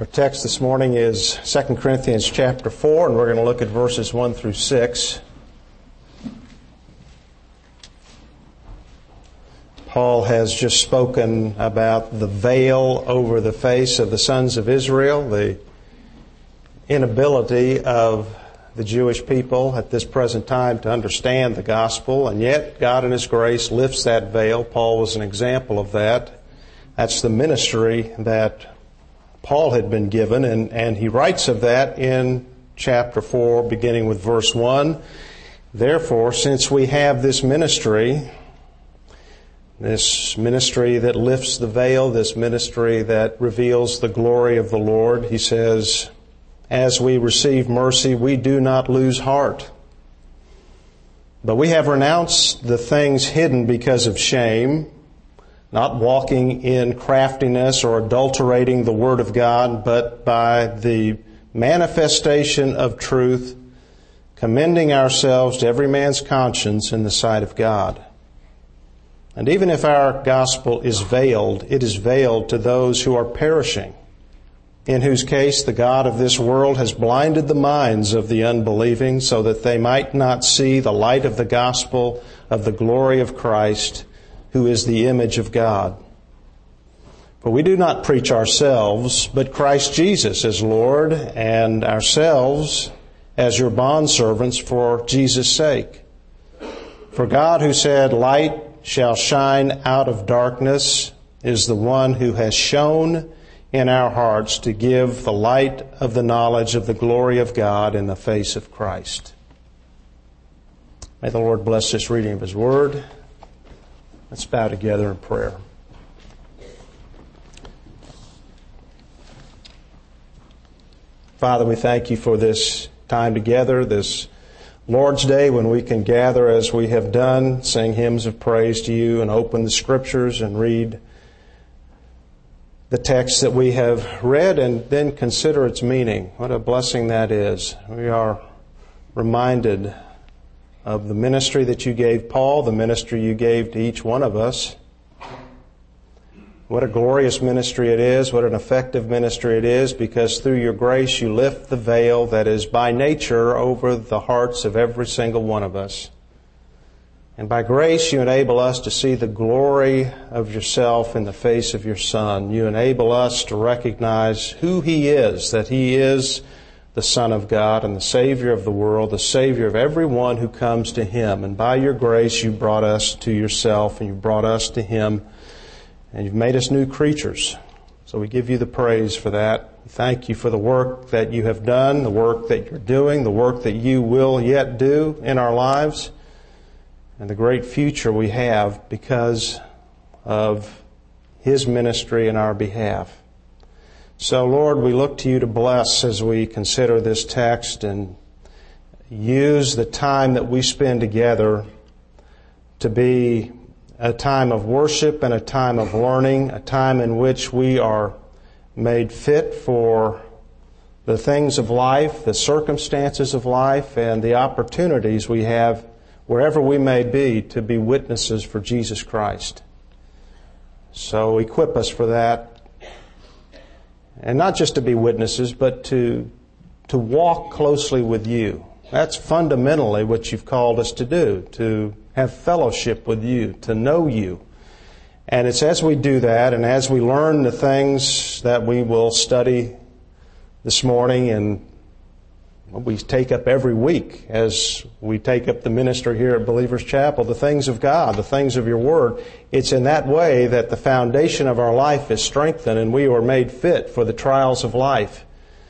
Our text this morning is 2 Corinthians chapter 4, and we're going to look at verses 1 through 6. Paul has just spoken about the veil over the face of the sons of Israel, the inability of the Jewish people at this present time to understand the gospel, and yet God in His grace lifts that veil. Paul was an example of that. That's the ministry that Paul had been given, and he writes of that in chapter 4, beginning with verse 1. Therefore, since we have this ministry that lifts the veil, this ministry that reveals the glory of the Lord, he says, as we receive mercy, we do not lose heart. But we have renounced the things hidden because of shame, not walking in craftiness or adulterating the Word of God, but by the manifestation of truth, commending ourselves to every man's conscience in the sight of God. And even if our gospel is veiled, it is veiled to those who are perishing, in whose case the God of this world has blinded the minds of the unbelieving so that they might not see the light of the gospel of the glory of Christ, who is the image of God. For we do not preach ourselves, but Christ Jesus as Lord, and ourselves as your bondservants for Jesus' sake. For God, who said, light shall shine out of darkness, is the one who has shone in our hearts to give the light of the knowledge of the glory of God in the face of Christ. May the Lord bless this reading of His Word. Let's bow together in prayer. Father, we thank You for this time together, this Lord's Day, when we can gather as we have done, sing hymns of praise to You and open the Scriptures and read the text that we have read and then consider its meaning. What a blessing that is. We are reminded of the ministry that You gave Paul, the ministry You gave to each one of us. What a glorious ministry it is, what an effective ministry it is, because through Your grace You lift the veil that is by nature over the hearts of every single one of us. And by grace You enable us to see the glory of Yourself in the face of Your Son. You enable us to recognize who He is, that He is the Son of God and the Savior of the world, the Savior of everyone who comes to Him. And by Your grace, You brought us to Yourself, and You brought us to Him, and You've made us new creatures. So we give You the praise for that. Thank You for the work that You have done, the work that You're doing, the work that You will yet do in our lives, and the great future we have because of His ministry in our behalf. So, Lord, we look to You to bless as we consider this text and use the time that we spend together to be a time of worship and a time of learning, a time in which we are made fit for the things of life, the circumstances of life, and the opportunities we have wherever we may be witnesses for Jesus Christ. So equip us for that. And not just to be witnesses, but to walk closely with You. That's fundamentally what You've called us to do, to have fellowship with You, to know You. And it's as we do that and as we learn the things that we will study this morning and we take up every week as we take up the ministry here at Believers Chapel, the things of God, the things of Your Word. It's in that way that the foundation of our life is strengthened and we are made fit for the trials of life.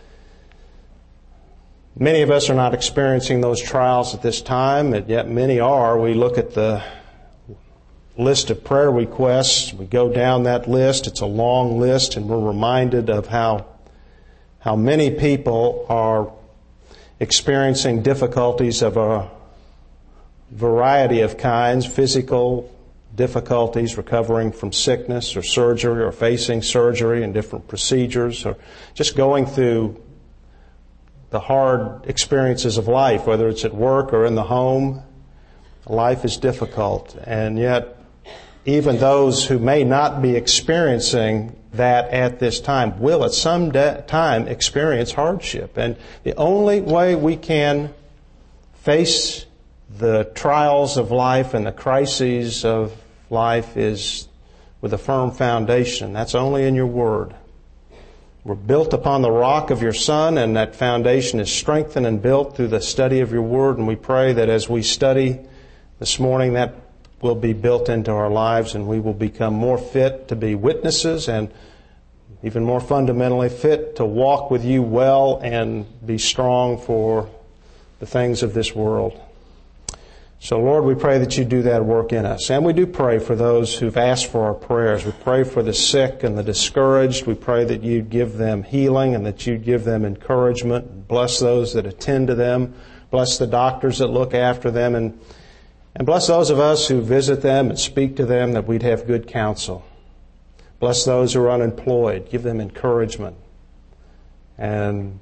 Many of us are not experiencing those trials at this time, and yet many are. We look at the list of prayer requests. We go down that list. It's a long list, and we're reminded of how many people are experiencing difficulties of a variety of kinds, physical difficulties, recovering from sickness or surgery or facing surgery and different procedures, or just going through the hard experiences of life, whether it's at work or in the home. Life is difficult, and yet even those who may not be experiencing that at this time will at some time experience hardship. And the only way we can face the trials of life and the crises of life is with a firm foundation. That's only in your Word. We're built upon the rock of your Son, and that foundation is strengthened and built through the study of your Word. And we pray that as we study this morning, that will be built into our lives, and we will become more fit to be witnesses, and even more fundamentally fit to walk with you well and be strong for the things of this world. So, Lord, we pray that you do that work in us. And we do pray for those who've asked for our prayers. We pray for the sick and the discouraged. We pray that you'd give them healing and that you'd give them encouragement. Bless those that attend to them. Bless the doctors that look after them. And bless those of us who visit them and speak to them, that we'd have good counsel. Bless those who are unemployed. Give them encouragement. And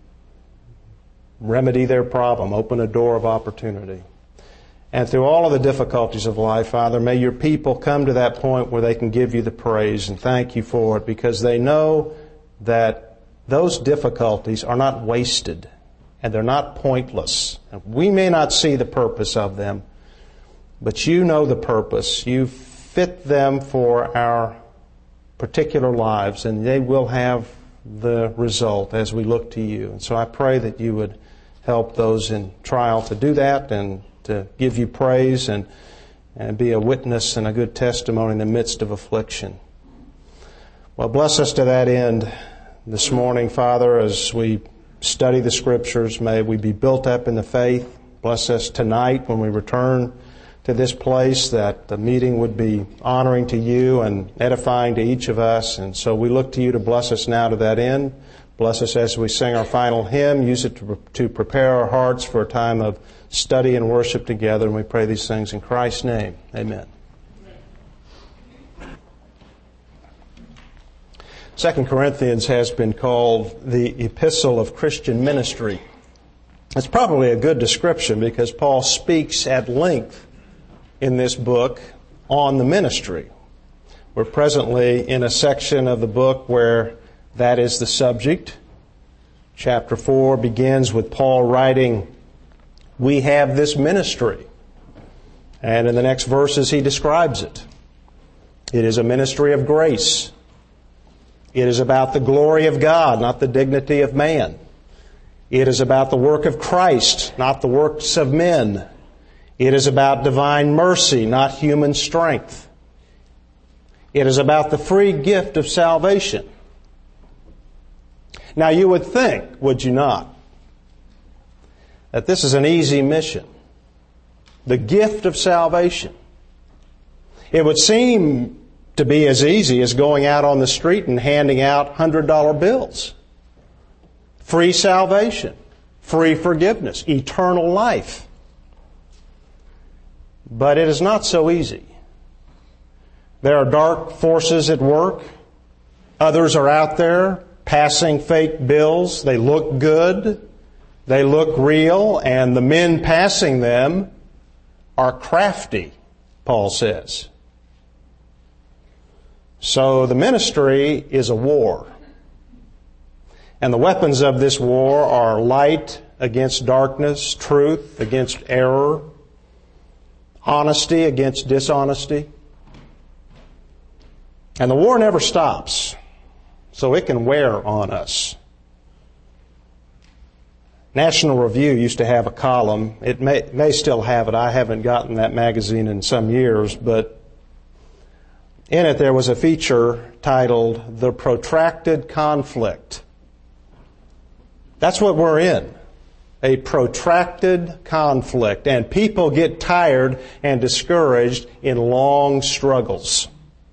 remedy their problem. Open a door of opportunity. And through all of the difficulties of life, Father, may your people come to that point where they can give you the praise and thank you for it, because they know that those difficulties are not wasted and they're not pointless. We may not see the purpose of them, but you know the purpose. You fit them for our particular lives, and they will have the result as we look to you. And so I pray that you would help those in trial to do that and to give you praise and be a witness and a good testimony in the midst of affliction. Well, bless us to that end this morning, Father, as we study the Scriptures. May we be built up in the faith. Bless us tonight when we return to this place, that the meeting would be honoring to you and edifying to each of us. And so we look to you to bless us now to that end. Bless us as we sing our final hymn. Use it to prepare our hearts for a time of study and worship together. And we pray these things in Christ's name. Amen. 2 Corinthians has been called the epistle of Christian ministry. It's probably a good description, because Paul speaks at length in this book on the ministry. We're presently in a section of the book where that is the subject. Chapter 4 begins with Paul writing, "We have this ministry." And in the next verses he describes it. It is a ministry of grace. It is about the glory of God, not the dignity of man. It is about the work of Christ, not the works of men. It is about divine mercy, not human strength. It is about the free gift of salvation. Now you would think, would you not, that this is an easy mission. The gift of salvation. It would seem to be as easy as going out on the street and handing out $100 bills. Free salvation, free forgiveness, eternal life. But it is not so easy. There are dark forces at work. Others are out there passing fake bills. They look good. They look real. And the men passing them are crafty, Paul says. So the ministry is a war. And the weapons of this war are light against darkness, truth against error, honesty against dishonesty. And the war never stops, so it can wear on us. National Review used to have a column. It may still have it. I haven't gotten that magazine in some years, but in it there was a feature titled "The Protracted Conflict." That's what we're in. A protracted conflict. And people get tired and discouraged in long struggles.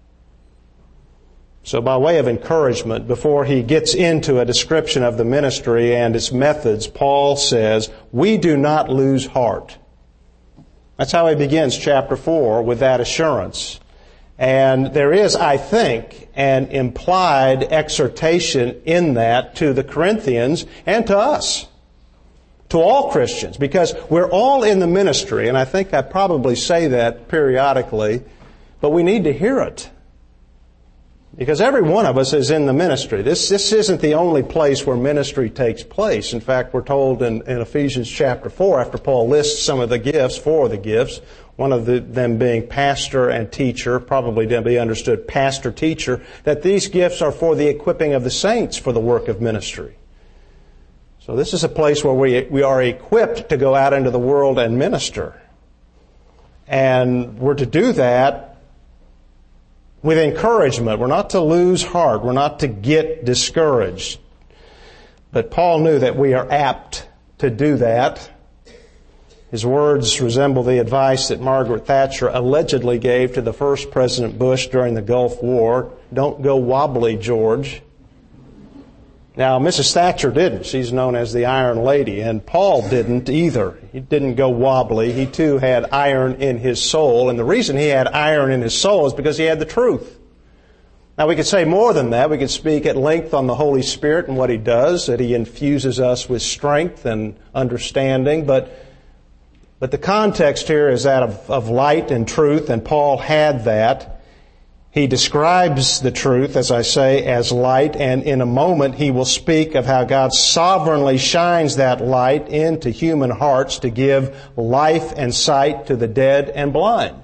So by way of encouragement, before he gets into a description of the ministry and its methods, Paul says, we do not lose heart. That's how he begins chapter 4, with that assurance. And there is, I think, an implied exhortation in that to the Corinthians and to us, to all Christians, because we're all in the ministry, and I think I probably say that periodically, but we need to hear it. Because every one of us is in the ministry. This isn't the only place where ministry takes place. In fact, we're told in Ephesians chapter 4, after Paul lists some of the gifts, 4 of the gifts, one of them being pastor and teacher, probably to be understood pastor-teacher, that these gifts are for the equipping of the saints for the work of ministry. So this is a place where we are equipped to go out into the world and minister. And we're to do that with encouragement. We're not to lose heart. We're not to get discouraged. But Paul knew that we are apt to do that. His words resemble the advice that Margaret Thatcher allegedly gave to the first President Bush during the Gulf War. Don't go wobbly, George. Now, Mrs. Thatcher didn't. She's known as the Iron Lady. And Paul didn't either. He didn't go wobbly. He too had iron in his soul. And the reason he had iron in his soul is because he had the truth. Now, we could say more than that. We could speak at length on the Holy Spirit and what He does, that He infuses us with strength and understanding. But the context here is that of light and truth, and Paul had that. He describes the truth, as I say, as light, and in a moment he will speak of how God sovereignly shines that light into human hearts to give life and sight to the dead and blind.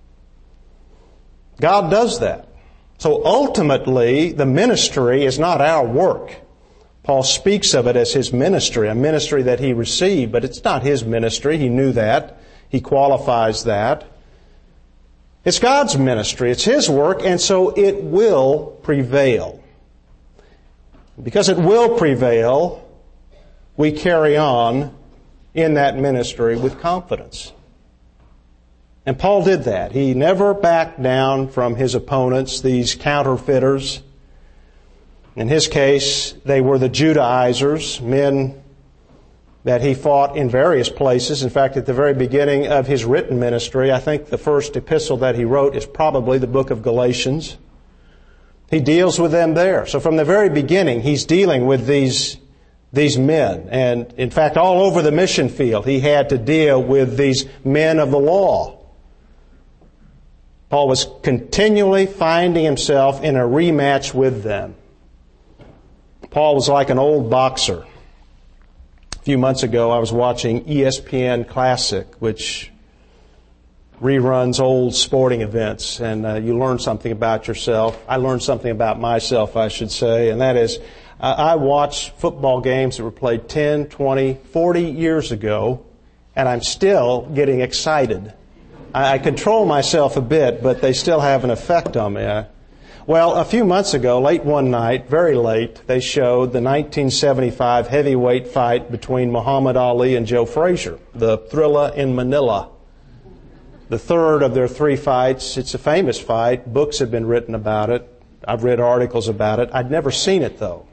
God does that. So ultimately, the ministry is not our work. Paul speaks of it as his ministry, a ministry that he received, but it's not his ministry. He knew that. He qualifies that. It's God's ministry. It's His work, and so it will prevail. Because it will prevail, we carry on in that ministry with confidence. And Paul did that. He never backed down from his opponents, these counterfeiters. In his case, they were the Judaizers, men that he fought in various places. In fact, at the very beginning of his written ministry, I think the first epistle that he wrote is probably the book of Galatians. He deals with them there. So from the very beginning, he's dealing with these men. And in fact, all over the mission field, he had to deal with these men of the law. Paul was continually finding himself in a rematch with them. Paul was like an old boxer. A few months ago, I was watching ESPN Classic, which reruns old sporting events, and you learn something about yourself. I learned something about myself, I should say, and that is I watch football games that were played 10, 20, 40 years ago, and I'm still getting excited. I control myself a bit, but they still have an effect on me. Well, a few months ago, late one night, very late, they showed the 1975 heavyweight fight between Muhammad Ali and Joe Frazier, the Thrilla in Manila. The third of their 3 fights. It's a famous fight. Books have been written about it. I've read articles about it. I'd never seen it, though.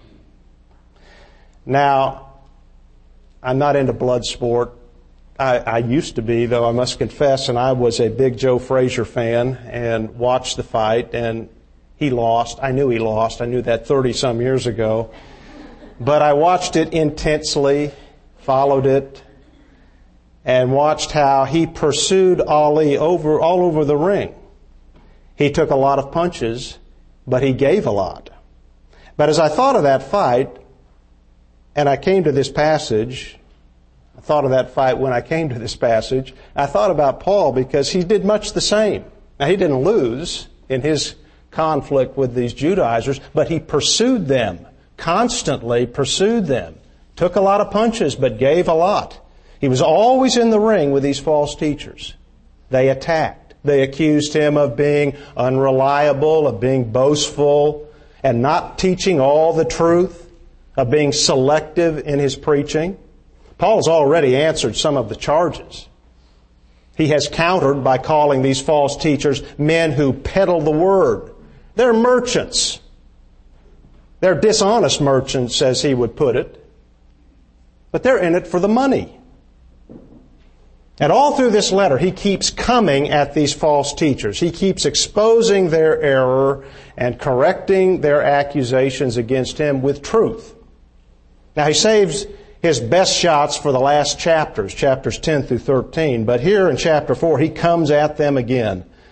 Now, I'm not into blood sport. I used to be, though I must confess, and I was a big Joe Frazier fan and watched the fight, and he lost. I knew he lost. I knew that 30-some years ago. But I watched it intensely, followed it, and watched how he pursued Ali all over the ring. He took a lot of punches, but he gave a lot. But as I thought of that fight, and I came to this passage, I thought of that fight when I came to this passage, I thought about Paul because he did much the same. Now, he didn't lose in his conflict with these Judaizers, but he pursued them, constantly pursued them, took a lot of punches, but gave a lot. He was always in the ring with these false teachers. They attacked. They accused him of being unreliable, of being boastful, and not teaching all the truth, of being selective in his preaching. Paul's already answered some of the charges. He has countered by calling these false teachers men who peddle the word. They're merchants. They're dishonest merchants, as he would put it. But they're in it for the money. And all through this letter, he keeps coming at these false teachers. He keeps exposing their error and correcting their accusations against him with truth. Now, he saves his best shots for the last chapters 10 through 13. But here in chapter 4, he comes at them again.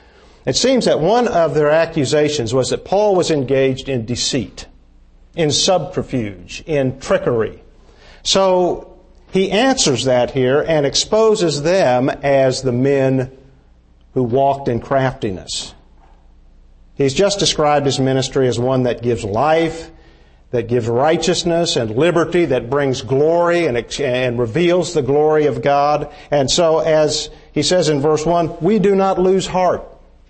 It seems that one of their accusations was that Paul was engaged in deceit, in subterfuge, in trickery. So he answers that here and exposes them as the men who walked in craftiness. He's just described his ministry as one that gives life, that gives righteousness and liberty, that brings glory and reveals the glory of God. And so, as he says in verse 1, we do not lose heart.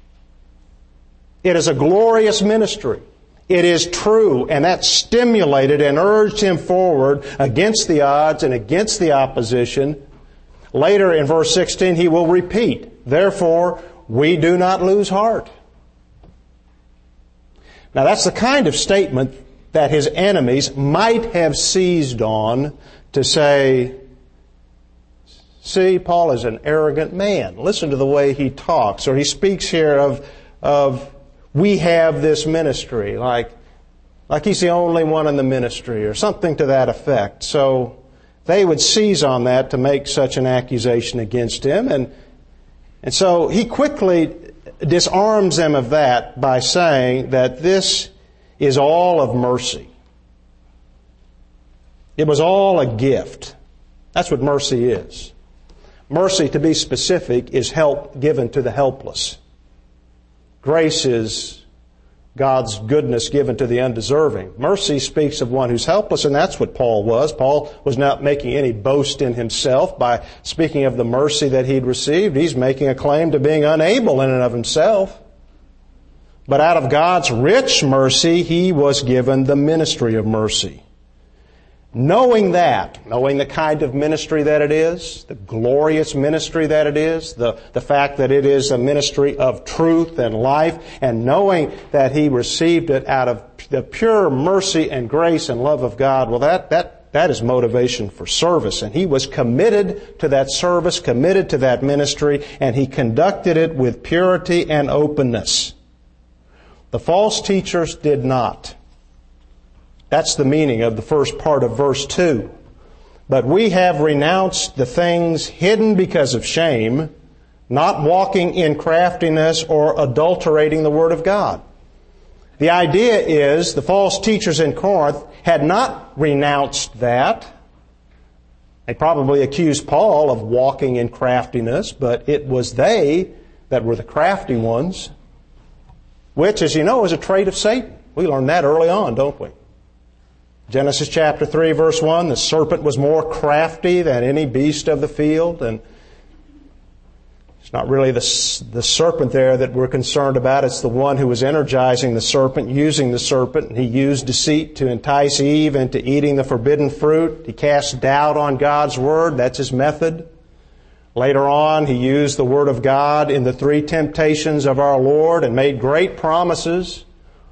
It is a glorious ministry. It is true, and that stimulated and urged him forward against the odds and against the opposition. Later in verse 16, he will repeat, therefore, we do not lose heart. Now, that's the kind of statement that his enemies might have seized on to say, see, Paul is an arrogant man. Listen to the way he talks. Or he speaks here of we have this ministry, like he's the only one in the ministry, or something to that effect. So they would seize on that to make such an accusation against him. And so he quickly disarms them of that by saying that this is all of mercy. It was all a gift. That's what mercy is. Mercy, to be specific, is help given to the helpless. Grace is God's goodness given to the undeserving. Mercy speaks of one who's helpless, and that's what Paul was. Paul was not making any boast in himself by speaking of the mercy that he'd received. He's making a claim to being unable in and of himself. But out of God's rich mercy, he was given the ministry of mercy. Knowing the kind of ministry that it is, the glorious ministry that it is, the fact that it is a ministry of truth and life, and knowing that he received it out of the pure mercy and grace and love of God, well, that is motivation for service. And he was committed to that service, committed to that ministry, and he conducted it with purity and openness. The false teachers did not. That's the meaning of the first part of verse 2. But we have renounced the things hidden because of shame, not walking in craftiness or adulterating the Word of God. The idea is the false teachers in Corinth had not renounced that. They probably accused Paul of walking in craftiness, but it was they that were the crafty ones, which, as you know, is a trait of Satan. We learned that early on, don't we? Genesis chapter 3, verse 1, the serpent was more crafty than any beast of the field. And it's not really the serpent there that we're concerned about. It's the one who was energizing the serpent, using the serpent. He used deceit to entice Eve into eating the forbidden fruit. He cast doubt on God's Word. That's his method. Later on, he used the Word of God in the 3 temptations of our Lord and made great promises.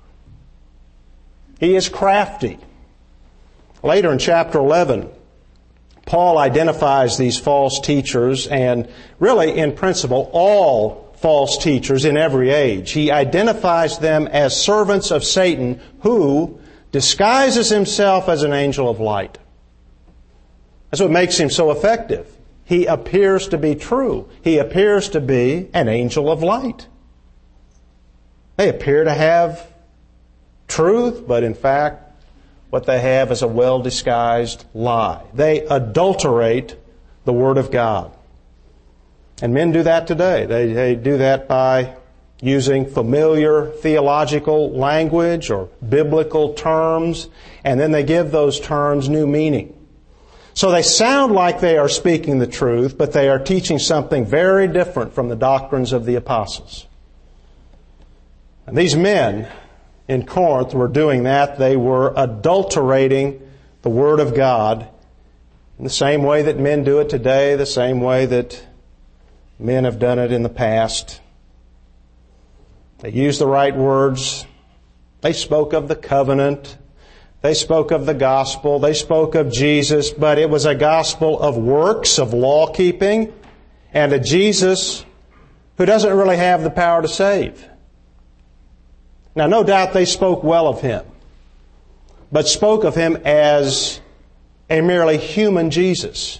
He is crafty. Later in chapter 11, Paul identifies these false teachers, and really, in principle, all false teachers in every age. He identifies them as servants of Satan who disguises himself as an angel of light. That's what makes him so effective. He appears to be true. He appears to be an angel of light. They appear to have truth, but in fact, what they have is a well-disguised lie. They adulterate the Word of God. And men do that today. They do that by using familiar theological language or biblical terms, and then they give those terms new meaning. So they sound like they are speaking the truth, but they are teaching something very different from the doctrines of the apostles. And these men in Corinth were doing that. They were adulterating the Word of God in the same way that men do it today, the same way that men have done it in the past. They used the right words. They spoke of the covenant. They spoke of the gospel. They spoke of Jesus, but it was a gospel of works, of law keeping, and a Jesus who doesn't really have the power to save. Now, no doubt they spoke well of Him, but spoke of Him as a merely human Jesus.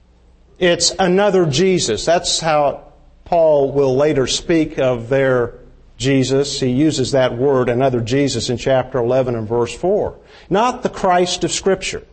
It's another Jesus. That's how Paul will later speak of their Jesus. He uses that word, another Jesus, in chapter 11 and verse 4. Not the Christ of Scripture.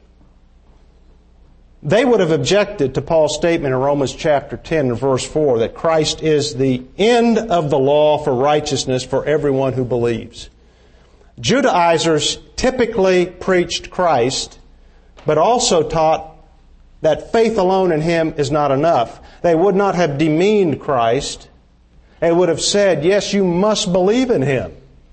They would have objected to Paul's statement in Romans chapter 10 and verse 4 that Christ is the end of the law for righteousness for everyone who believes. Judaizers typically preached Christ, but also taught that faith alone in Him is not enough. They would not have demeaned Christ. They would have said, yes, you must believe in Him.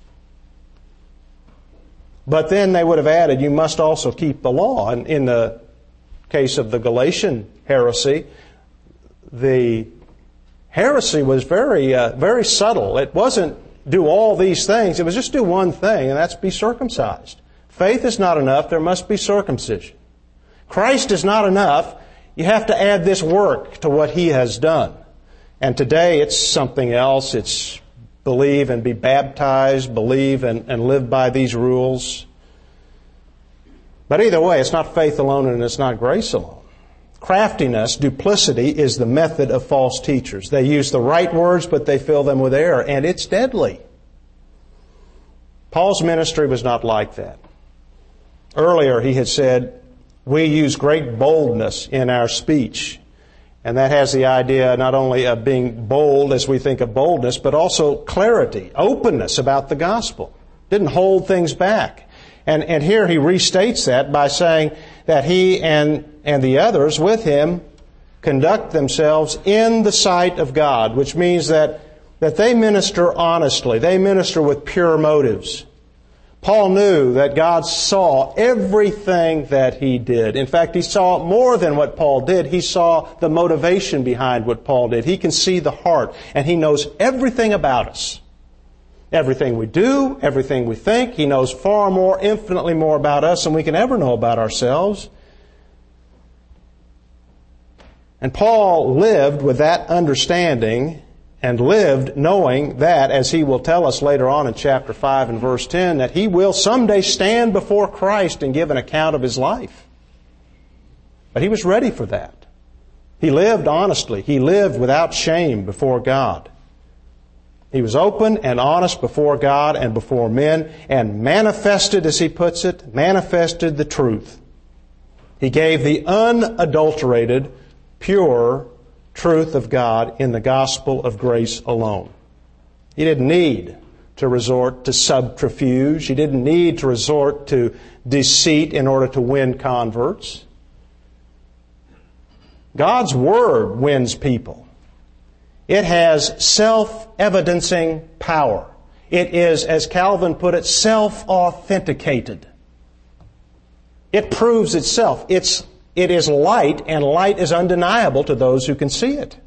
But then they would have added, you must also keep the law. And in the case of the Galatian heresy, the heresy was very subtle. It wasn't do all these things. It was just do one thing, and that's be circumcised. Faith is not enough. There must be circumcision. Christ is not enough. You have to add this work to what He has done. And today it's something else. It's believe and be baptized, believe and live by these rules. But either way, it's not faith alone and it's not grace alone. Craftiness, duplicity, is the method of false teachers. They use the right words, but they fill them with error, and it's deadly. Paul's ministry was not like that. Earlier he had said, we use great boldness in our speech. And that has the idea not only of being bold as we think of boldness, but also clarity, openness about the gospel. Didn't hold things back. And here he restates that by saying that he and the others with him conduct themselves in the sight of God, which means that they minister honestly. They minister with pure motives. Paul knew that God saw everything that he did. In fact, he saw more than what Paul did. He saw the motivation behind what Paul did. He can see the heart, and he knows everything about us. Everything we do, everything we think. He knows far more, infinitely more about us than we can ever know about ourselves. And Paul lived with that understanding and lived knowing that, as he will tell us later on in chapter 5 and verse 10, that he will someday stand before Christ and give an account of his life. But he was ready for that. He lived honestly. He lived without shame before God. He was open and honest before God and before men and manifested, as he puts it, manifested the truth. He gave the unadulterated, pure truth of God in the gospel of grace alone. He didn't need to resort to subterfuge. He didn't need to resort to deceit in order to win converts. God's Word wins people. It has self-evidencing power. It is, as Calvin put it, self-authenticated. It proves itself. It is light, and light is undeniable to those who can see it.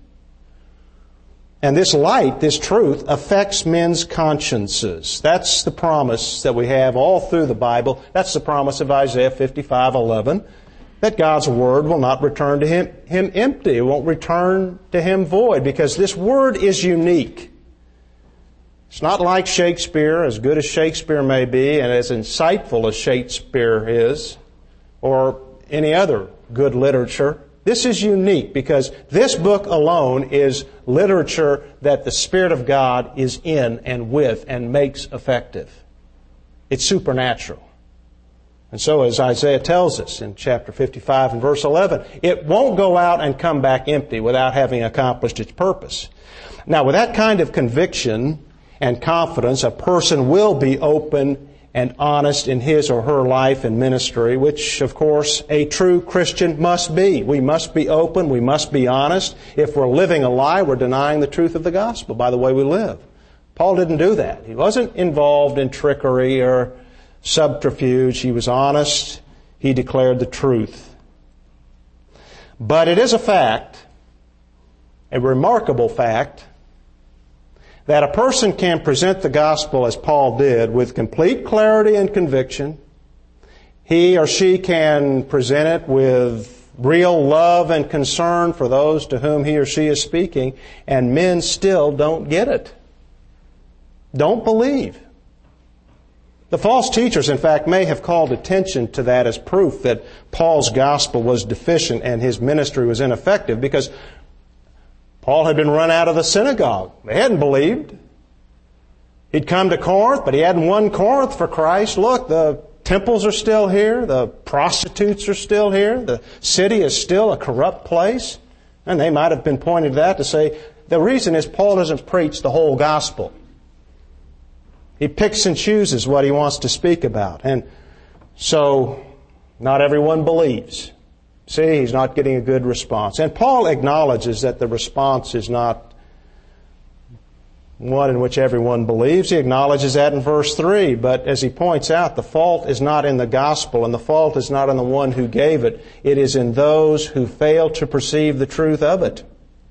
And this light, this truth, affects men's consciences. That's the promise that we have all through the Bible. That's the promise of Isaiah 55:11. That God's Word will not return to Him empty. It won't return to Him void, because this Word is unique. It's not like Shakespeare, as good as Shakespeare may be and as insightful as Shakespeare is, or any other good literature. This is unique because this book alone is literature that the Spirit of God is in and with and makes effective. It's supernatural. And so, as Isaiah tells us in chapter 55 and verse 11, it won't go out and come back empty without having accomplished its purpose. Now, with that kind of conviction and confidence, a person will be open and honest in his or her life and ministry, which, of course, a true Christian must be. We must be open. We must be honest. If we're living a lie, we're denying the truth of the gospel by the way we live. Paul didn't do that. He wasn't involved in trickery or subterfuge. He was honest. He declared the truth. But it is a fact, a remarkable fact, that a person can present the gospel as Paul did with complete clarity and conviction. He or she can present it with real love and concern for those to whom he or she is speaking, and men still don't get it. Don't believe. The false teachers, in fact, may have called attention to that as proof that Paul's gospel was deficient and his ministry was ineffective, because Paul had been run out of the synagogue. They hadn't believed. He'd come to Corinth, but he hadn't won Corinth for Christ. Look, the temples are still here. The prostitutes are still here. The city is still a corrupt place. And they might have been pointing to that to say, the reason is Paul doesn't preach the whole gospel. He picks and chooses what he wants to speak about. And so, not everyone believes. See, he's not getting a good response. And Paul acknowledges that the response is not one in which everyone believes. He acknowledges that in verse 3. But as he points out, the fault is not in the gospel, and the fault is not in the one who gave it. It is in those who fail to perceive the truth of it.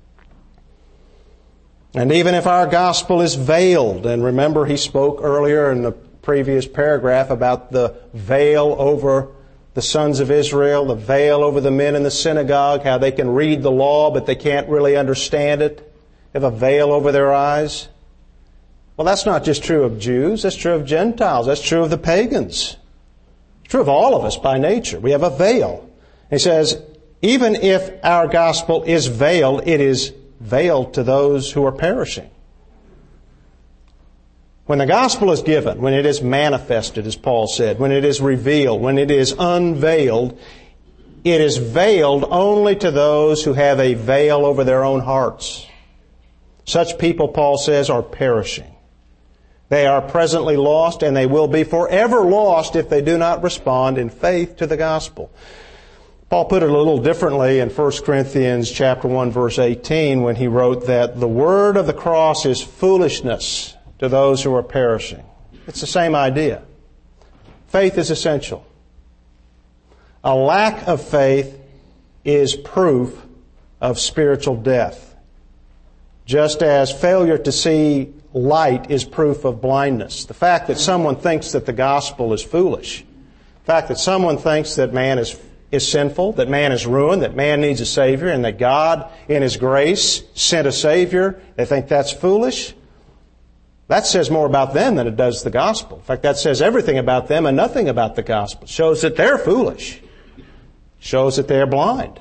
And even if our gospel is veiled, and remember he spoke earlier in the previous paragraph about the veil over the sons of Israel, the veil over the men in the synagogue, how they can read the law but they can't really understand it. They have a veil over their eyes. Well, that's not just true of Jews. That's true of Gentiles. That's true of the pagans. It's true of all of us by nature. We have a veil. He says, even if our gospel is veiled, it is veiled to those who are perishing. When the gospel is given, when it is manifested, as Paul said, when it is revealed, when it is unveiled, it is veiled only to those who have a veil over their own hearts. Such people, Paul says, are perishing. They are presently lost, and they will be forever lost if they do not respond in faith to the gospel. Paul put it a little differently in 1 Corinthians chapter 1, verse 18, when he wrote that the word of the cross is foolishness to those who are perishing. It's the same idea. Faith is essential. A lack of faith is proof of spiritual death. Just as failure to see light is proof of blindness. The fact that someone thinks that the gospel is foolish, the fact that someone thinks that man is sinful, that man is ruined, that man needs a Savior, and that God, in His grace, sent a Savior, they think that's foolish. That says more about them than it does the gospel. In fact, that says everything about them and nothing about the gospel. It shows that they're foolish. It shows that they're blind.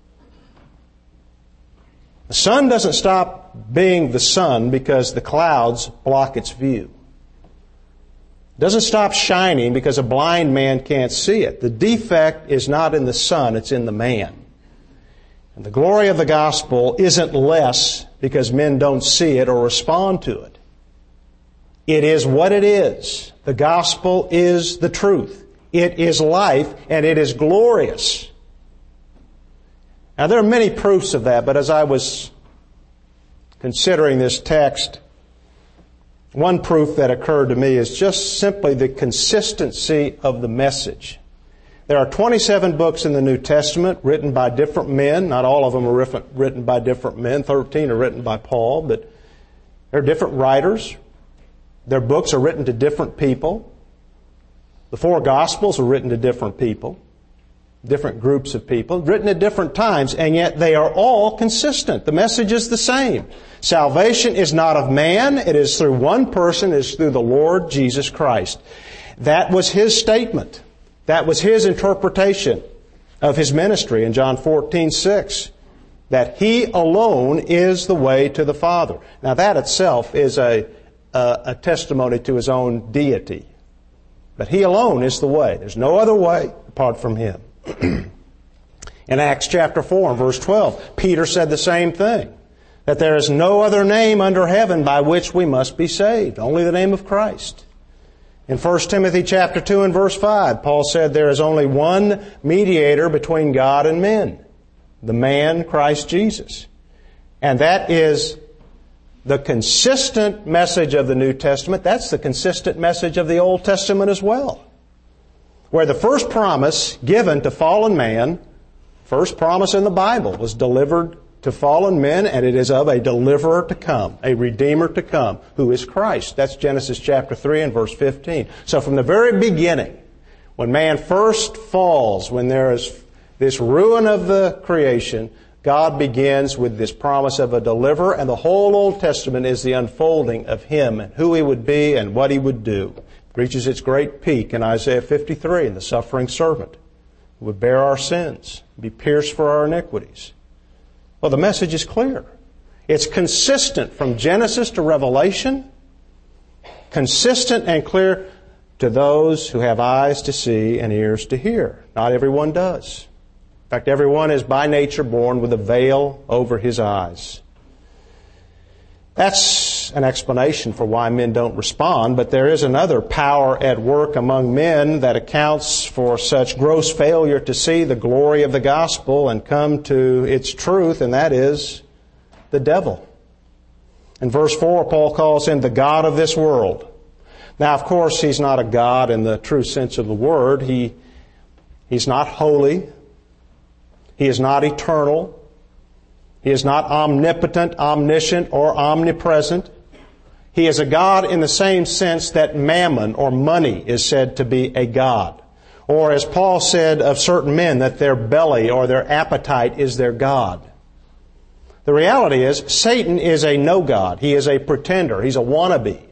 The sun doesn't stop being the sun because the clouds block its view. It doesn't stop shining because a blind man can't see it. The defect is not in the sun, it's in the man. And the glory of the gospel isn't less because men don't see it or respond to it. It is what it is. The gospel is the truth. It is life, and it is glorious. Now, there are many proofs of that, but as I was considering this text, one proof that occurred to me is just simply the consistency of the message. There are 27 books in the New Testament written by different men. Not all of them are written by different men. 13 are written by Paul, but they're different writers. Their books are written to different people. The 4 Gospels are written to different people, different groups of people, written at different times, and yet they are all consistent. The message is the same. Salvation is not of man. It is through one person. It is through the Lord Jesus Christ. That was His statement. That was His interpretation of His ministry in John 14:6. That He alone is the way to the Father. Now that itself is a testimony to His own deity. But He alone is the way. There's no other way apart from Him. In Acts chapter 4 and verse 12, Peter said the same thing. That there is no other name under heaven by which we must be saved. Only the name of Christ. In 1 Timothy chapter 2 and verse 5, Paul said there is only one mediator between God and men. The man, Christ Jesus. And that is the consistent message of the New Testament. That's the consistent message of the Old Testament as well. Where the first promise given to fallen man, first promise in the Bible, was delivered to fallen men, and it is of a deliverer to come, a redeemer to come, who is Christ. That's Genesis chapter 3 and verse 15. So from the very beginning, when man first falls, when there is this ruin of the creation, God begins with this promise of a deliverer, and the whole Old Testament is the unfolding of Him and who He would be and what He would do. It reaches its great peak in Isaiah 53, in the suffering servant who would bear our sins, be pierced for our iniquities. Well, the message is clear. It's consistent from Genesis to Revelation. consistent and clear to those who have eyes to see and ears to hear. Not everyone does. In fact, everyone is by nature born with a veil over his eyes. That's an explanation for why men don't respond, but there is another power at work among men that accounts for such gross failure to see the glory of the gospel and come to its truth, and that is the devil. In verse 4, Paul calls him the god of this world. Now, of course, he's not a god in the true sense of the word. He's not holy. He is not eternal. He is not omnipotent, omniscient, or omnipresent. He is a god in the same sense that mammon or money is said to be a god. Or as Paul said of certain men, that their belly or their appetite is their god. The reality is, Satan is a no-god. He is a pretender. He's a wannabe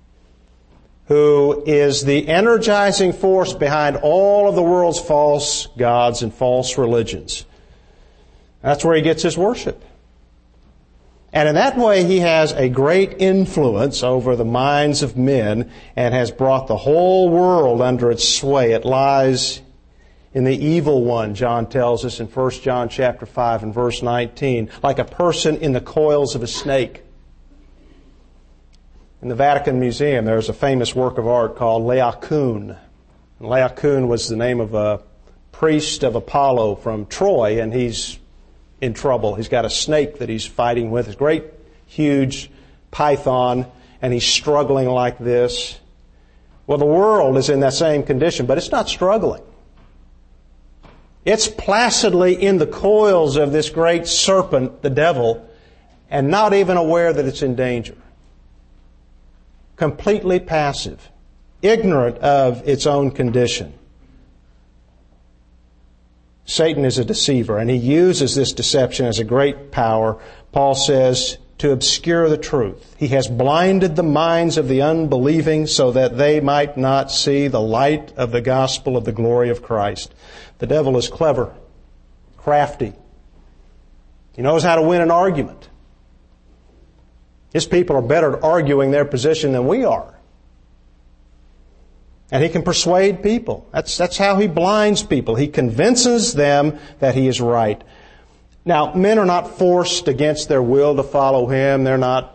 who is the energizing force behind all of the world's false gods and false religions. That's where he gets his worship. And in that way, he has a great influence over the minds of men and has brought the whole world under its sway. It lies in the evil one, John tells us in 1 John chapter 5 and verse 19, like a person in the coils of a snake. In the Vatican Museum, there's a famous work of art called Laocoon. And Laocoon was the name of a priest of Apollo from Troy, and he's in trouble. He's got a snake that he's fighting with, a great, huge python, and he's struggling like this. Well, the world is in that same condition, but it's not struggling. It's placidly in the coils of this great serpent, the devil, and not even aware that it's in danger. Completely passive, ignorant of its own condition. Satan is a deceiver, and he uses this deception as a great power, Paul says, to obscure the truth. He has blinded the minds of the unbelieving so that they might not see the light of the gospel of the glory of Christ. The devil is clever, crafty. He knows how to win an argument. His people are better at arguing their position than we are. And he can persuade people. That's how he blinds people. He convinces them that he is right. Now, men are not forced against their will to follow him. They're not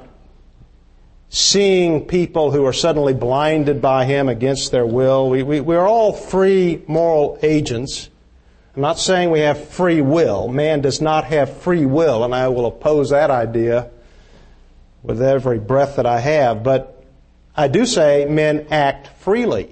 seeing people who are suddenly blinded by him against their will. We're all free moral agents. I'm not saying we have free will. Man does not have free will, and I will oppose that idea with every breath that I have. But I do say men act freely.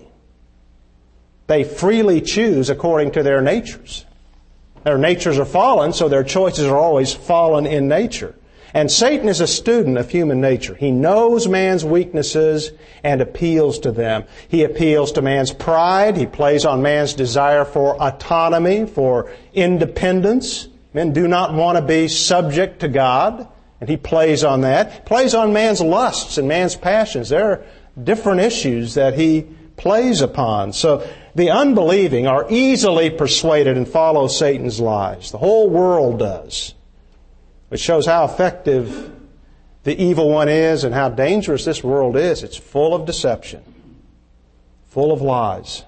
They freely choose according to their natures. Their natures are fallen, so their choices are always fallen in nature. And Satan is a student of human nature. He knows man's weaknesses and appeals to them. He appeals to man's pride. He plays on man's desire for autonomy, for independence. Men do not want to be subject to God, and he plays on that. He plays on man's lusts and man's passions. There are different issues that he plays upon. So the unbelieving are easily persuaded and follow Satan's lies. The whole world does. Which shows how effective the evil one is and how dangerous this world is. It's full of deception, full of lies.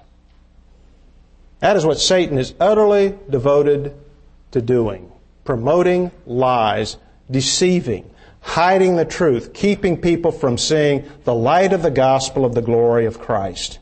That is what Satan is utterly devoted to doing. Promoting lies, deceiving, hiding the truth, keeping people from seeing the light of the gospel of the glory of Christ.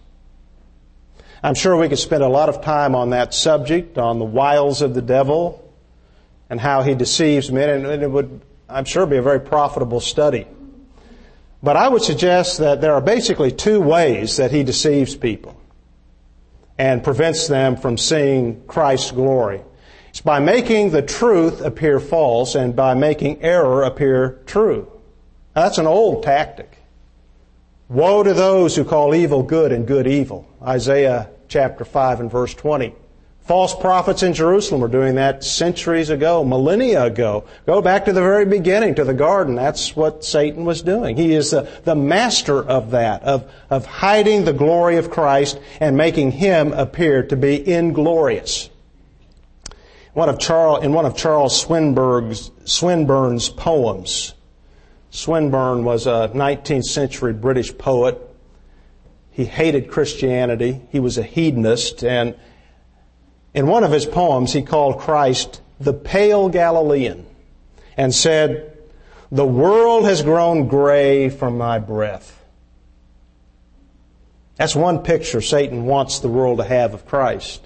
I'm sure we could spend a lot of time on that subject, on the wiles of the devil and how he deceives men, and it would, I'm sure, be a very profitable study. But I would suggest that there are basically two ways that he deceives people and prevents them from seeing Christ's glory. It's by making the truth appear false and by making error appear true. Now, that's an old tactic. Woe to those who call evil good and good evil. Isaiah chapter 5 and verse 20. False prophets in Jerusalem were doing that centuries ago, millennia ago. Go back to the very beginning, to the garden. That's what Satan was doing. He is the master of that, of hiding the glory of Christ and making Him appear to be inglorious. In one of Charles Swinburne's poems, Swinburne was a 19th century British poet He hated Christianity. He was a hedonist. And in one of his poems, he called Christ the pale Galilean and said, "The world has grown gray from my breath." That's one picture Satan wants the world to have of Christ.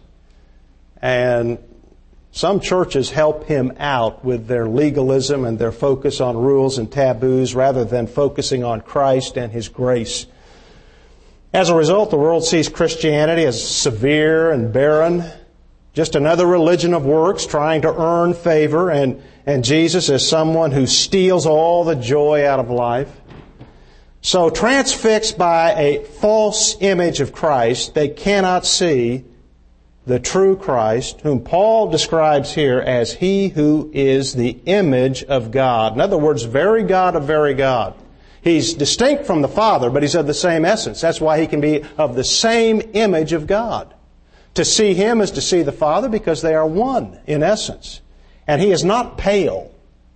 And some churches help him out with their legalism and their focus on rules and taboos rather than focusing on Christ and His grace. As a result, the world sees Christianity as severe and barren, just another religion of works trying to earn favor, and Jesus as someone who steals all the joy out of life. So transfixed by a false image of Christ, they cannot see the true Christ, whom Paul describes here as He who is the image of God. In other words, very God of very God. He's distinct from the Father, but He's of the same essence. That's why He can be of the same image of God. To see Him is to see the Father because they are one in essence. And He is not pale.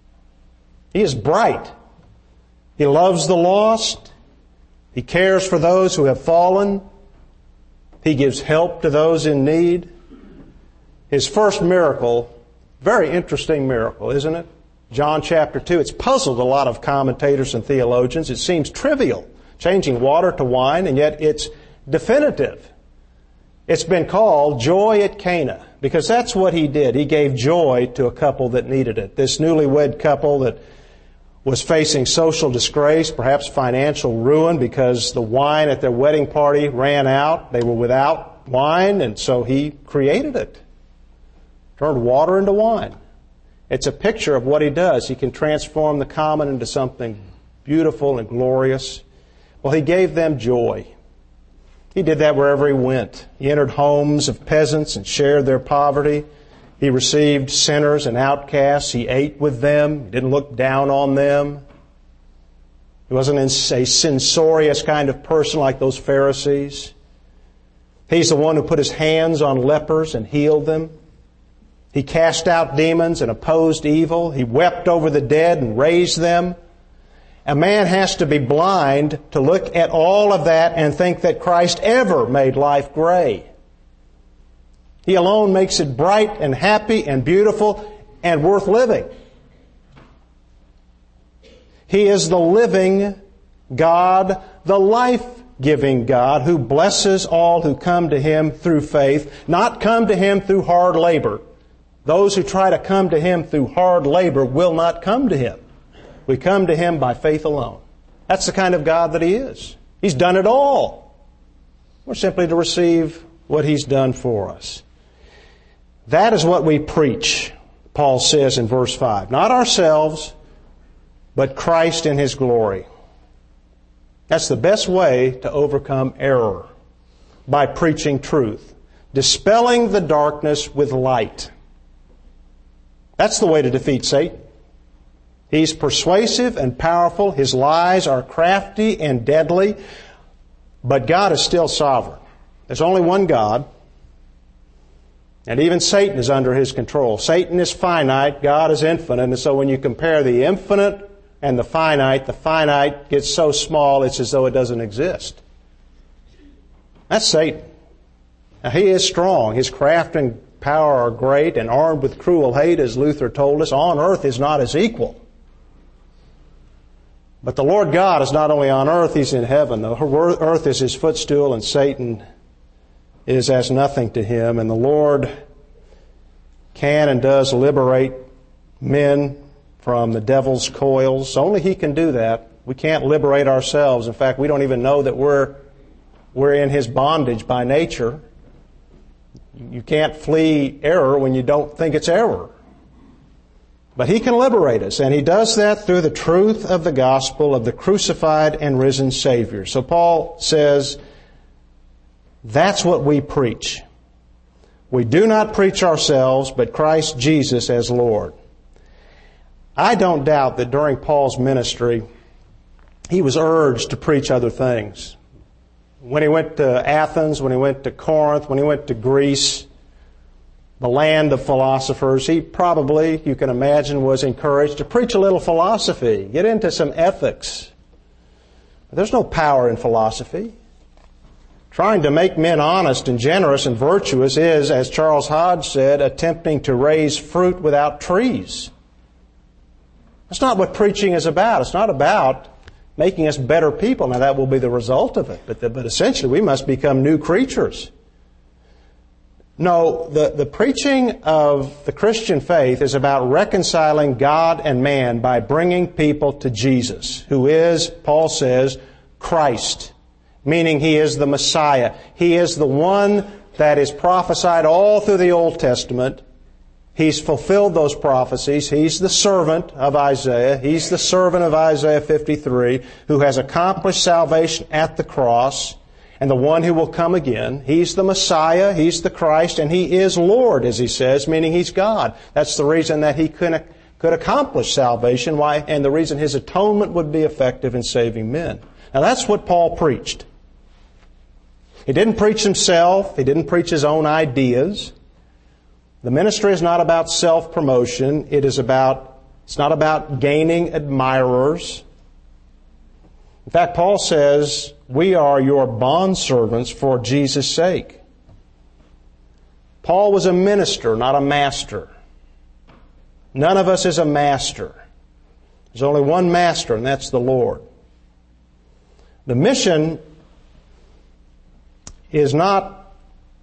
He is bright. He loves the lost. He cares for those who have fallen. He gives help to those in need. His first miracle, very interesting miracle, isn't it? John chapter 2. It's puzzled a lot of commentators and theologians. It seems trivial, changing water to wine, and yet it's definitive. It's been called joy at Cana because that's what He did. He gave joy to a couple that needed it. This newlywed couple that was facing social disgrace, perhaps financial ruin because the wine at their wedding party ran out. They were without wine, and so He created it. Turned water into wine. It's a picture of what He does. He can transform the common into something beautiful and glorious. Well, He gave them joy. He did that wherever He went. He entered homes of peasants and shared their poverty. He received sinners and outcasts. He ate with them. He didn't look down on them. He wasn't a censorious kind of person like those Pharisees. He's the one who put His hands on lepers and healed them. He cast out demons and opposed evil. He wept over the dead and raised them. A man has to be blind to look at all of that and think that Christ ever made life gray. He alone makes it bright and happy and beautiful and worth living. He is the living God, the life-giving God who blesses all who come to Him through faith, not come to Him through hard labor. Those who try to come to Him through hard labor will not come to Him. We come to Him by faith alone. That's the kind of God that He is. He's done it all. We're simply to receive what He's done for us. That is what we preach, Paul says in verse 5. Not ourselves, but Christ in His glory. That's the best way to overcome error, by preaching truth, dispelling the darkness with light. That's the way to defeat Satan. He's persuasive and powerful. His lies are crafty and deadly. But God is still sovereign. There's only one God. And even Satan is under His control. Satan is finite. God is infinite. And so when you compare the infinite and the finite gets so small it's as though it doesn't exist. That's Satan. Now, he is strong. His craft and power are great, and armed with cruel hate, as Luther told us, on earth is not his equal. But the Lord God is not only on earth, He's in heaven. The earth is His footstool, and Satan is as nothing to Him. And the Lord can and does liberate men from the devil's coils. Only He can do that. We can't liberate ourselves. In fact, we don't even know that we're in His bondage by nature. You can't flee error when you don't think it's error. But He can liberate us, and He does that through the truth of the gospel of the crucified and risen Savior. So Paul says, that's what we preach. We do not preach ourselves, but Christ Jesus as Lord. I don't doubt that during Paul's ministry, he was urged to preach other things. When he went to Athens, when he went to Corinth, when he went to Greece, the land of philosophers, he probably, you can imagine, was encouraged to preach a little philosophy, get into some ethics. There's no power in philosophy. Trying to make men honest and generous and virtuous is, as Charles Hodge said, attempting to raise fruit without trees. That's not what preaching is about. It's not about making us better people. Now, that will be the result of it. But essentially, we must become new creatures. No, the preaching of the Christian faith is about reconciling God and man by bringing people to Jesus, who is, Paul says, Christ, meaning He is the Messiah. He is the one that is prophesied all through the Old Testament. He's fulfilled those prophecies. He's the servant of Isaiah. He's the servant of Isaiah 53 who has accomplished salvation at the cross, and the one who will come again. He's the Messiah. He's the Christ, and He is Lord, as he says, meaning He's God. That's the reason that He could accomplish salvation, and the reason His atonement would be effective in saving men. Now, that's what Paul preached. He didn't preach himself. He didn't preach his own ideas. The ministry is not about self-promotion. It's not about gaining admirers. In fact, Paul says, we are your bondservants for Jesus' sake. Paul was a minister, not a master. None of us is a master. There's only one master, and that's the Lord. The mission is not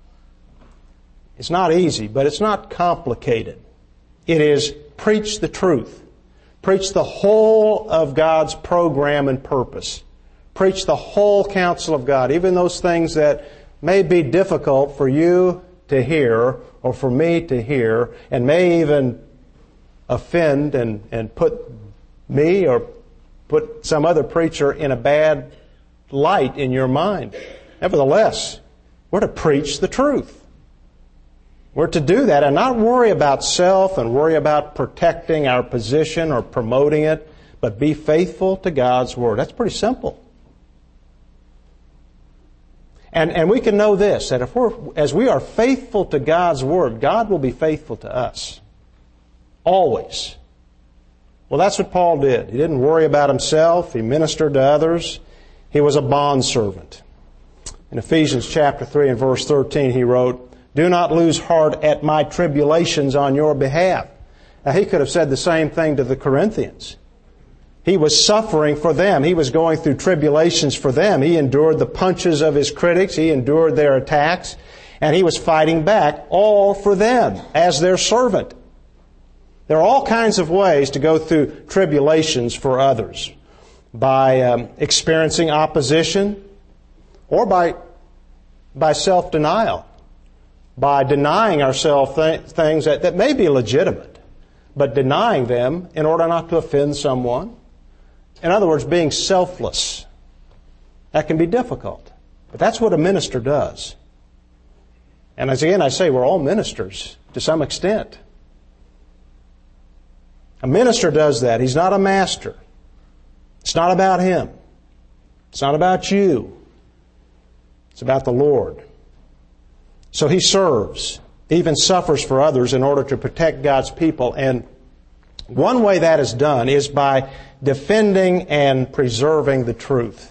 easy, but it's not complicated. It is preach the truth. Preach the whole of God's program and purpose. Preach the whole counsel of God, even those things that may be difficult for you to hear or for me to hear, and may even offend and put me or put some other preacher in a bad light in your mind. Nevertheless, we're to preach the truth. We're to do that and not worry about self and worry about protecting our position or promoting it, but be faithful to God's Word. That's pretty simple. And we can know this, that as we are faithful to God's Word, God will be faithful to us. Always. Well, that's what Paul did. He didn't worry about himself. He ministered to others. He was a bondservant. In Ephesians chapter 3 and verse 13, he wrote, "Do not lose heart at my tribulations on your behalf." Now, he could have said the same thing to the Corinthians. He was suffering for them. He was going through tribulations for them. He endured the punches of his critics. He endured their attacks. And he was fighting back, all for them, as their servant. There are all kinds of ways to go through tribulations for others. By experiencing opposition, or by self-denial. By denying ourselves things that may be legitimate, but denying them in order not to offend someone. In other words, being selfless. That can be difficult. But that's what a minister does. And as again I say, we're all ministers to some extent. A minister does that. He's not a master. It's not about him. It's not about you. It's about the Lord. So he serves, even suffers for others in order to protect God's people. And one way that is done is by defending and preserving the truth.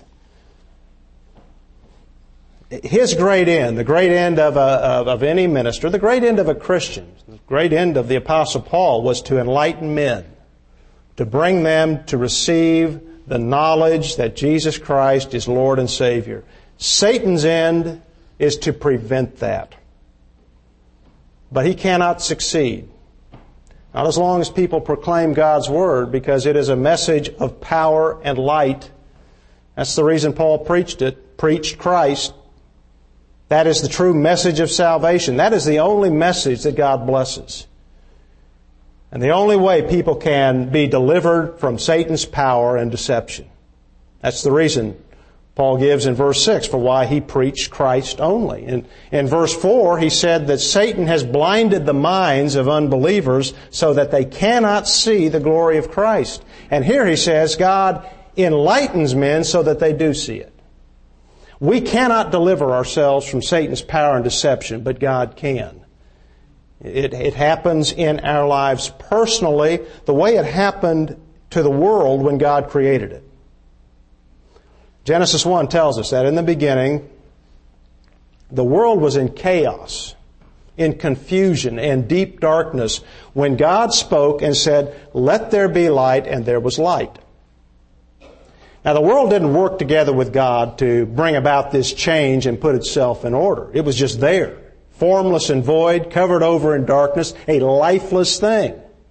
His great end, the great end of any minister, the great end of a Christian, the great end of the Apostle Paul was to enlighten men, to bring them to receive the knowledge that Jesus Christ is Lord and Savior. Satan's end is to prevent that. But he cannot succeed. Not as long as people proclaim God's Word, because it is a message of power and light. That's the reason Paul preached it, preached Christ. That is the true message of salvation. That is the only message that God blesses. And the only way people can be delivered from Satan's power and deception. That's the reason Paul gives in verse 6 for why he preached Christ only. In verse 4, he said that Satan has blinded the minds of unbelievers so that they cannot see the glory of Christ. And here he says God enlightens men so that they do see it. We cannot deliver ourselves from Satan's power and deception, but God can. It happens in our lives personally the way it happened to the world when God created it. Genesis 1 tells us that in the beginning, The world was in chaos, in confusion, and deep darkness when God spoke and said, "Let there be light," and there was light. Now, the world didn't work together with God to bring about this change and put itself in order. It was just there, formless and void, covered over in darkness, a lifeless thing.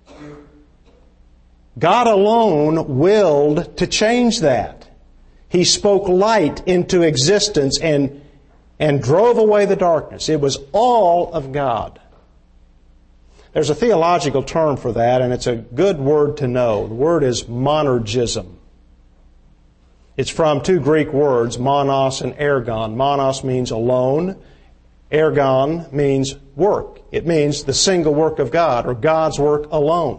God alone willed to change that. He spoke light into existence and drove away the darkness. It was all of God. There's a theological term for that, and it's a good word to know. The word is monergism. It's from two Greek words, monos and ergon. Monos means alone. Ergon means work. It means the single work of God, or God's work alone.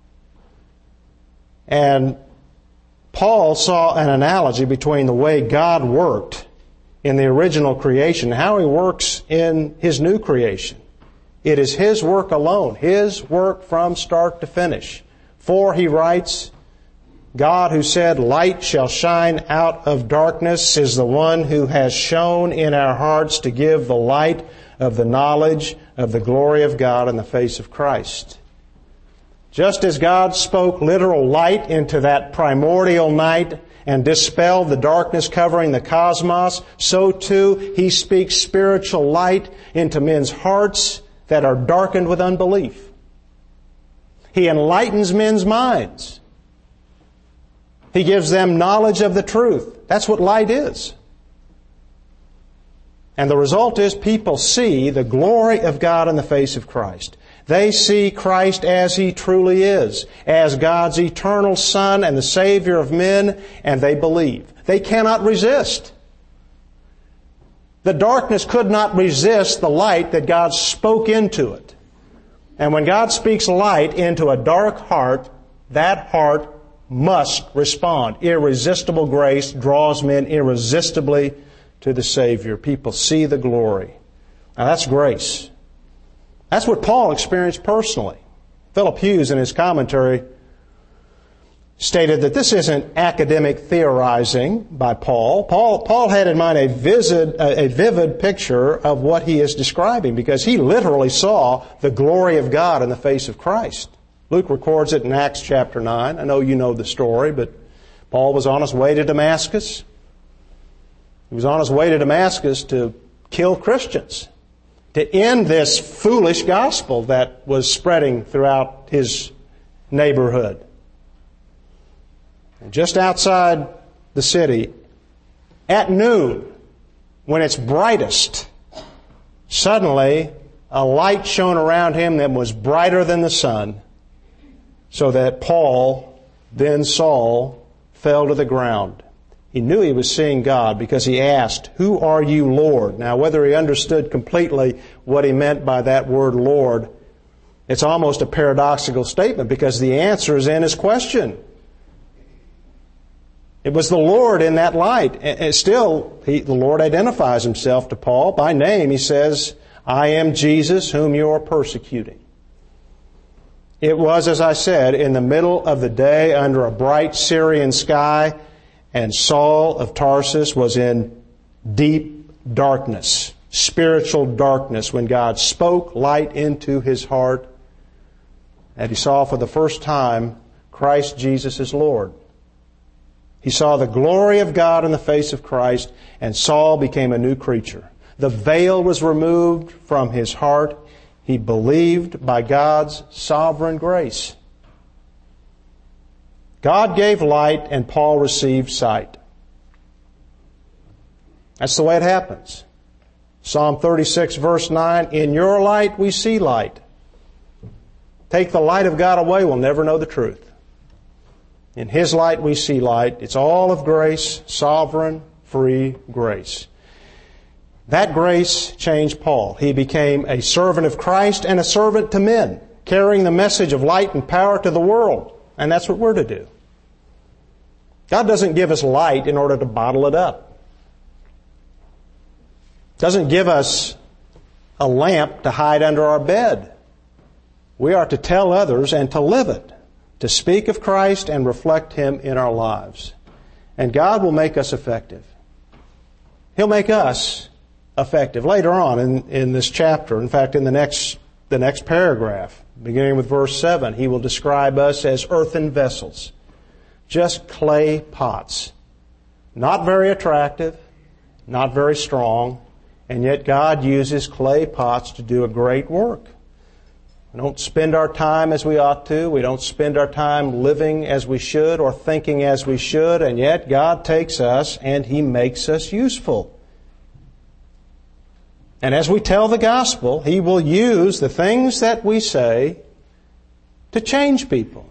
And Paul saw an analogy between the way God worked in the original creation and how He works in His new creation. It is His work alone, His work from start to finish. For, he writes, God who said, "Light shall shine out of darkness," is the one who has shone in our hearts to give the light of the knowledge of the glory of God in the face of Christ. Just as God spoke literal light into that primordial night and dispelled the darkness covering the cosmos, so too He speaks spiritual light into men's hearts that are darkened with unbelief. He enlightens men's minds. He gives them knowledge of the truth. That's what light is. And the result is people see the glory of God in the face of Christ. They see Christ as He truly is, as God's eternal Son and the Savior of men, and they believe. They cannot resist. The darkness could not resist the light that God spoke into it. And when God speaks light into a dark heart, that heart must respond. Irresistible grace draws men irresistibly to the Savior. People see the glory. Now that's grace. That's what Paul experienced personally. Philip Hughes, in his commentary, stated that this isn't academic theorizing by Paul. Paul had in mind a vivid picture of what he is describing, because he literally saw the glory of God in the face of Christ. Luke records it in Acts chapter 9. I know you know the story, but Paul was on his way to Damascus. He was on his way to Damascus to kill Christians, to end this foolish gospel that was spreading throughout his neighborhood. And just outside the city, at noon, when it's brightest, suddenly a light shone around him that was brighter than the sun, so that Paul, then Saul, fell to the ground. He knew he was seeing God because he asked, "Who are you, Lord?" Now, whether he understood completely what he meant by that word Lord, it's almost a paradoxical statement, because the answer is in his question. It was the Lord in that light. And still, the Lord identifies Himself to Paul by name. He says, "I am Jesus whom you are persecuting." It was, as I said, in the middle of the day under a bright Syrian sky, and Saul of Tarsus was in deep darkness, spiritual darkness, when God spoke light into his heart, and he saw for the first time Christ Jesus as Lord. He saw the glory of God in the face of Christ, and Saul became a new creature. The veil was removed from his heart. He believed by God's sovereign grace. God gave light, and Paul received sight. That's the way it happens. Psalm 36, verse 9, "In your light we see light." Take the light of God away, we'll never know the truth. In His light we see light. It's all of grace, sovereign, free grace. That grace changed Paul. He became a servant of Christ and a servant to men, carrying the message of light and power to the world. And that's what we're to do. God doesn't give us light in order to bottle it up. Doesn't give us a lamp to hide under our bed. We are to tell others and to live it, to speak of Christ and reflect Him in our lives. And God will make us effective. He'll make us effective. Later on in this chapter, in fact, in the next paragraph, beginning with verse 7, he will describe us as earthen vessels, just clay pots. Not very attractive, not very strong, and yet God uses clay pots to do a great work. We don't spend our time as we ought to. We don't spend our time living as we should or thinking as we should, and yet God takes us and He makes us useful. And as we tell the gospel, He will use the things that we say to change people,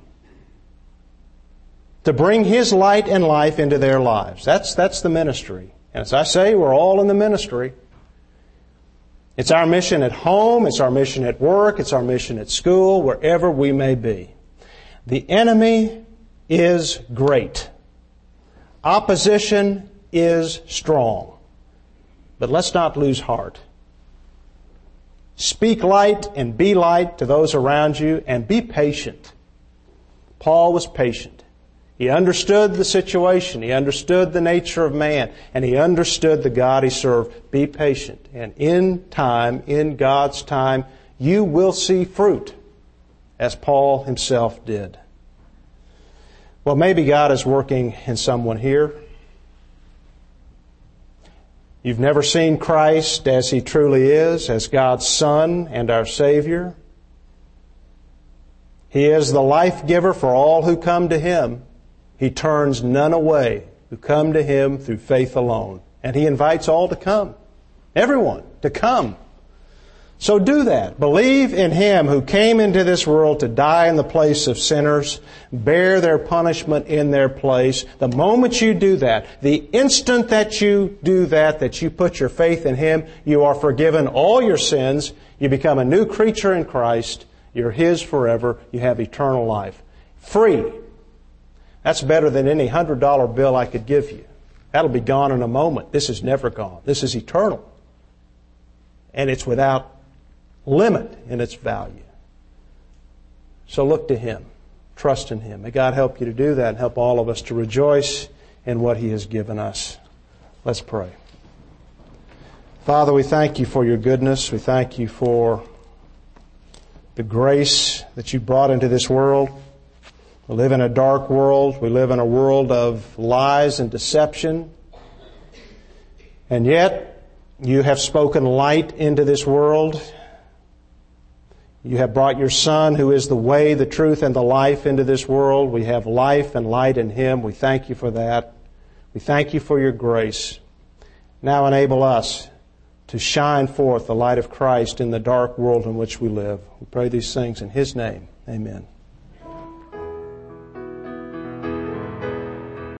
to bring His light and life into their lives. That's the ministry. And as I say, we're all in the ministry. It's our mission at home, it's our mission at work, it's our mission at school, wherever we may be. The enemy is great. Opposition is strong. But let's not lose heart. Speak light and be light to those around you, and be patient. Paul was patient. He understood the situation. He understood the nature of man. And he understood the God he served. Be patient. And in time, in God's time, you will see fruit, as Paul himself did. Well, maybe God is working in someone here. You've never seen Christ as He truly is, as God's Son and our Savior. He is the life giver for all who come to Him. He turns none away who come to Him through faith alone. And He invites all to come. Everyone to come. So do that. Believe in Him who came into this world to die in the place of sinners, bear their punishment in their place. The moment you do that, the instant that you do that you put your faith in Him, you are forgiven all your sins. You become a new creature in Christ. You're His forever. You have eternal life. Free. That's better than any $100 bill I could give you. That'll be gone in a moment. This is never gone. This is eternal. And it's without limit in its value. So look to Him. Trust in Him. May God help you to do that and help all of us to rejoice in what He has given us. Let's pray. Father, we thank You for Your goodness. We thank You for the grace that You brought into this world. We live in a dark world. We live in a world of lies and deception. And yet, You have spoken light into this world. You have brought Your Son, who is the way, the truth, and the life, into this world. We have life and light in Him. We thank You for that. We thank You for Your grace. Now enable us to shine forth the light of Christ in the dark world in which we live. We pray these things in His name. Amen.